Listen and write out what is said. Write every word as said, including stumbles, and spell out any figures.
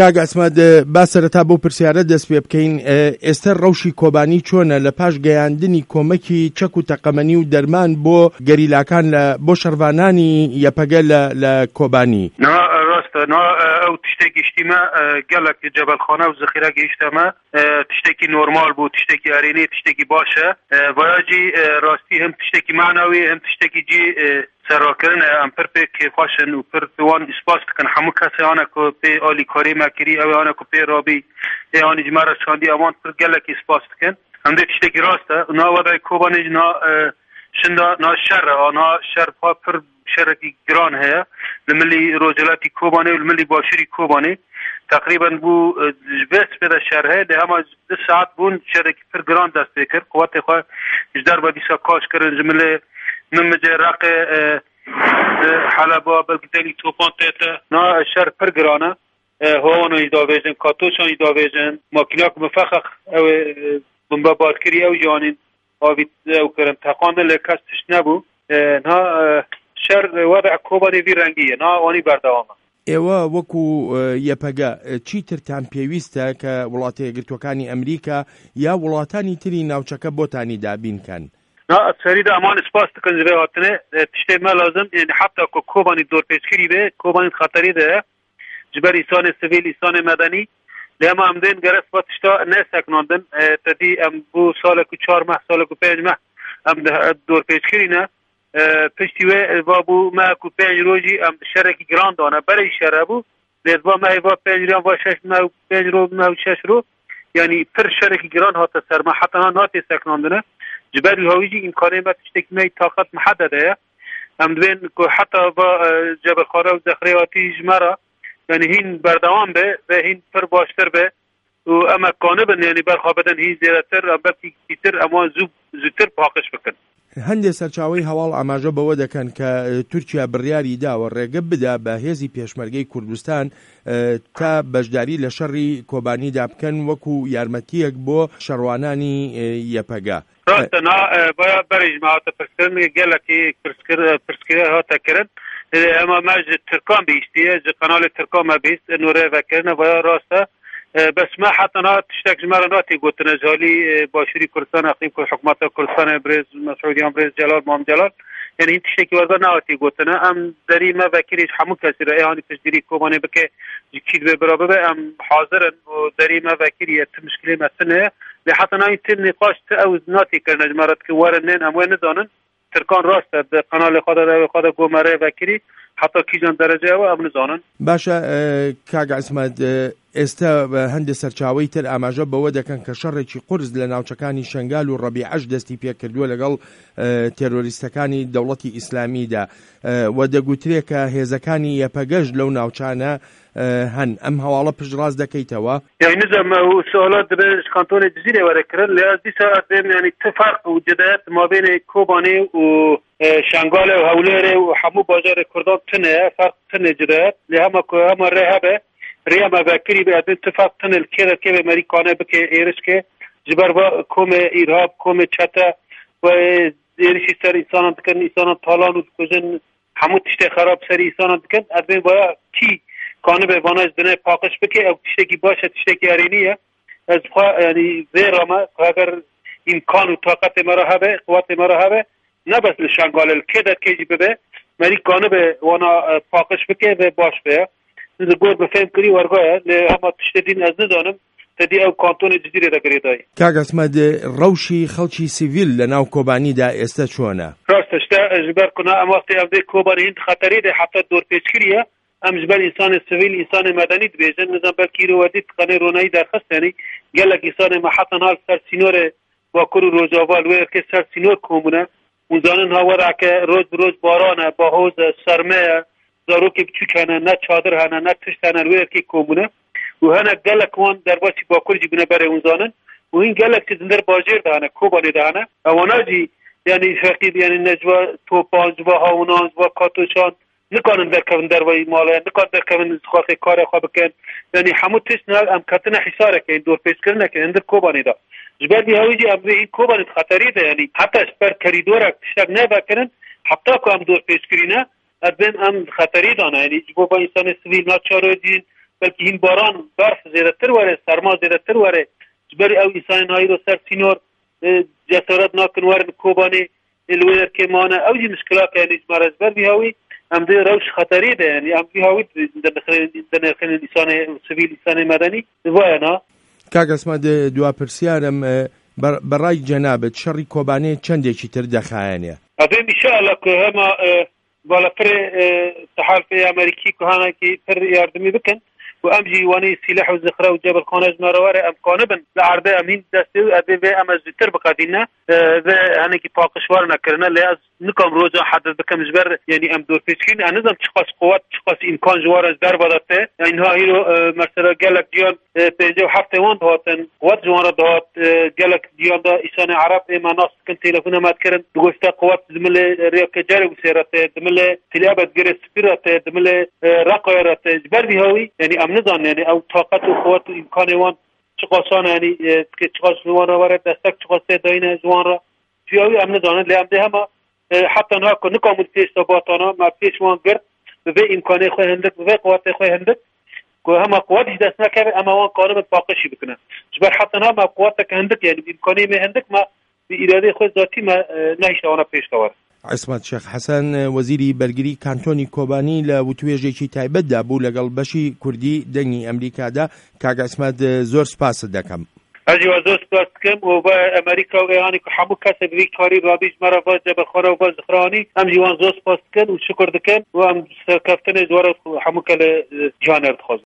کاگ ئەسمەد با سەرەتا بۆ پرسیارە دەست پێ بکەین. ئێستا ڕەوشی کۆبانی چۆنە لە پاش گەیاندنی کۆمەکی چەک و تەقەمەنی و دەرمان بۆ گەریلاکان لە بۆ شەڕوانانی یەپەگە لە کۆبانی؟ ڕاستە ئەو تشتێکی شتیمە گەلک جەبەلخانە و زەخیرە گەیشتەمە تشتێکی نۆرمال بوو، تشتێکی ئەرێنی، تشتێکی باشە. ڤایاجی ڕاستی هەم تشتێکی معناوی هەم تشتێکی جی سەرۆکردن ئەم پر پێ کێخواشن و پر پێوان ئیسپاس دکەن هەموو کەسێوانە کۆ پێ ئالیکاری مەکری ئەوانە کۆ پێ ڕابی ئێوانی جمارە چاندی ئەوان پر گەلک ئیسپاس دکەن. هەندێک تشتێکی ڕاستە ناوەدای کۆبانێ نا شندا نا شەرە ئانا شەرپا پر شەرێکی گران هەیە لە ملی ڕۆژهەلاتی کۆبانێ و لە ملی باشووری کۆبانێ تقریبا بوو بەس پێدا شەر هەیە لە هەما دو ساعت بوون شەرێکی پر گران دەست پێ کرد قواتێ خوا جدار بە دیسا کاش کردن جملێ من مجرق حلبا بلگدنی توپان تیتا نا شر پر گرانه هوانو ایداویجن کاتوشان ایداویجن ماکیناک مفخخ او بمبا بادکری او جانین آوید او کرن تقانه لکستش نبو نا شر وضع کوبانی وی رنگیه نا آنی بردوامه. ئێوە وەکو یەپەگە چیترتان پێویستە کە وڵاتە یەکگرتووەکانی ئەمریکا یا وڵاتانی تری ناوچەکە بۆتانی دابینکەن؟ نا سريدا امان اسپاس تكن زي هاتنه تشتي ما لازم يعني حتى كوباني دور بيشكري به كوباني خطري ده جبر انسان سيفيل انسان مدني لما امدين جرس باتشتا نسكنوندن تدي ام بو سالك چهار ماه سالك پنج ماه ام دور بيشكري نه پشتی و بابو ما کو پنج روزی ام شرکی گراند دانه برای شرابو لذا ما هوا پنج رو و شش ما پنج رو ما شش رو يعني پر شرکی گران هات سر ما حتی نات سکناندنه جبر الهويجي إمكانية ما تشتكي ما طاقات محددة هم دوين حتى با جبل خارا و زخرياتي جمرة يعني هين بردوام به و هين پر باشتر به و اما قانبن يعني برخابدن هين زيادتر بلكي كتير اما زوب زودتر باقش بكن. هەندێک سەرچاوەی هەواڵ ئاماژە بەوە دەکەن کە تورکیا بڕیاری داوە ڕێگە بدا بە هێزی پێشمەرگەی کوردستان تا بەشداری لە شەڕی کۆبانیدا بکەن وەکو یارمەتیەک بۆ شەڕوانانی یەپەگا. ڕاستە نا باید بەرەی ژماوەتە پرسکردن گەلێکی پرسکرێ هاتە کرد ئەمە مەژ ترکان بیستیە ji قەناڵی ترکان مە بیست نورێڤەکردنە باید ڕاستە بس ما حتى نا تشتاق جمارة ناتي قلت نجالي باشوري كردستان أقيم كل حكومات كردستان بريز مسعوديان بريز جلال مام جلال يعني تشتاقي ورده ناتي قلت أنا أم دري ما بكريش حمو كثير يعني تجدري كوماني بك كيد ببرابة أم حاضرا ودري ما بكري مشكلة مثلا لحتى نا يتم نقاش تأوز ناتي كرنا جمارة كوارنين أم وين نزانن تركان راسته بقناة خدا خدا قمرة بكري حتى کیجان درجه و ام نزانن. باشە کاگ عسمەد ئێستا هەندێک سەرچاوەی تر ئاماژە بەوە دەکەن کە شەڕێکی قورس لە ناوچەکانی شەنگال و ڕەبیعەش دەستی پێ کردووە لەگەڵ تێرۆریستەکانی دەوڵەتی ئیسلامیدا و دەگوترێت کە هێزەکانی یەپەگەش لەو ناوچانە هەن ئەم هەواڵە پشتڕاست دەکەیتەوە؟ يعني نظام وسؤالات دبش كانتون الجزيرة وركرن لأزدي ساعات يعني اتفاق وجدات ما بين كوباني وشانغال وهوليري وحمو باجار كردان تنه فرق تنه جدات لهما هما رهبة ريما بكري بعد اتفاق تنه الكيرا كيف أمريكانا بكي إيرشكي جبر كوم إرهاب كوم تشتا وإيرشي سر إنسان دكان إنسان طالان وكوزن حمو تشتي خراب سر إنسان دكان أدبين بايا كي کانه به وانش دنه پاکش بکه او تشتکی باشه تشتکی ارینیه از خواه یعنی زیر ما اگر امکان و طاقت مرا هبه قوت مرا هبه نه بس لشنگال الکدت کجی ببه مری کانه به وانا پاکش بکه و باش به نزد گور بفهم کری ورگاه لی همه تشتدین از ندانم تدی او کانتون جزیره دا گریدای. کاگ عسمەد ڕەوشی خەڵکی سیڤیل لە ناو کۆبانیدا ئێستا چۆنە؟ ڕاستەشتا ژبەر کنە ئەم وەختی ئەم دەی کۆبانی هیند خەتەری دە حەتە دۆرپێچکریە ام جبال انسان سیویل انسان مدنی دبیجن نظام بلکی رو ودیت قنی رونایی درخست یعنی گلک انسان محطن حال سر سینور با کرو روزاوال ویر که سر سینور کومونه اونزانن ها ورع که روز بروز بارانه با حوز سرمه زارو که بچوکنه نه چادر هنه نه تشت هنه ویر که کومونه و هنه گلک وان در باسی با کر جیبونه بره اونزانن و این گلک که زندر باجر دهنه کوبانی دهنه اوانا جی یعنی فقیب یعنی نجوا توپان جوا هاونان جوا کاتوشان نکانن درکن در وی ماله نکان درکن خاطر کار خواب کن یعنی همون تیش نال ام کتنه حساره که دور پیش کردن که اندر کوبانی دا جبردی هویجی ام این کوبانی خطری ده یعنی حتی پر کریدور تشتگ نه بکنن حتی که ام دور پیش کردن ادم ام خطری دانه یعنی جو با انسان سیویل ناچار دین بلکه هین باران برف زیادتر وره سرما زیادتر وره جبری او انسان هایی رو سر سینور جسارت ناکن ورن کوبانی الویر که مانه او جی مشکلات یعنی جمارز بر بیهاوی هم ده روش خطری ده یعنی هم بیهاوی در نرخین انسان سویل انسان مدنی واینا کاگەسمە دوا پرسیارم بەڕای جەنابەت شەڕی کۆبانێ چەندێکی تر دەخایەنێ ئەبێ ئینشاءالله کە هەما بالەپڕ تەحالفی ئەمریکی کۆهانێکی پڕ یاردمی بکەن و ئەم جیوانەی سیلەح و زخرە و جەبەلخانە ژمارەوەرە ئەم کۆنەبن لە عەردە ئەمین دەستێ و ئەبێ بێ ئەمە زووتر بقاتینە بێ هەنێکی پاقشوار نەکردنە لێ ئەز نکەم ڕۆژە حەدەت بکەم ژبەر یعنی ئەم دۆرپێچکین ئەنەزم چ قەس قووەت چ قەس ئیمکان ژوارە دەر بەدەتێ ئینها هیرۆ مەسەلە گەلک دیان پێنجە و هەفتە وان دهاتن قووەت ژوانە دهات گەلک دیاندا ئیسانی عەرەب ئێمە ناس بکەن تێلەفۆنە ماتکردن بگۆستە قووەت دملێ ڕێکە جارێ وسێرەتێ دملێ تلابەت گرێ سپیرەتێ دملێ ڕەقۆیرەتێ جبەر هەوی یعنی ئەم نزان یعنی ئەو طاقت و قوت و امکان وان چقاسان یعنی که چقاس جوان را وارد دستک چقاسه داینه جوان را فیاوی ام ندانند لی ام ده همه حتی نها که نکامل پیش تاباتانا ما پیش وان گرد به امکانه خواه هندک به قوت خواه هندک که همه قوتش دست نکرد اما وان قانون باقشی بکنن جبر حتی نها ما قوت که هندک یعنی امکانه می هندک ما به اراده خود ذاتی ما نهیش وانا پیش تاور عسمەت شێخ حەسەن وەزیری بەرگری کانتۆنی کۆبانی لە وتوێژێکی تایبەتدا بوو لەگەڵ بەشی کوردی دەنگی ئەمریکادا کاک عسمەت زۆر سپاست دەکەم ئەجی وا زۆر سپاس دەکەم و بە ئەمریکا و ئێرانی کە هەموو کەسێک بێ کاری ڕابیش مەرە با جەبەخۆرە و با زخرانی ئەم جیوان زۆر سپاس دەکەن و شکر دەکەن و ئەم سەرکەفتنێ زۆرە هەموو کە لە جیهانێ دەخوازن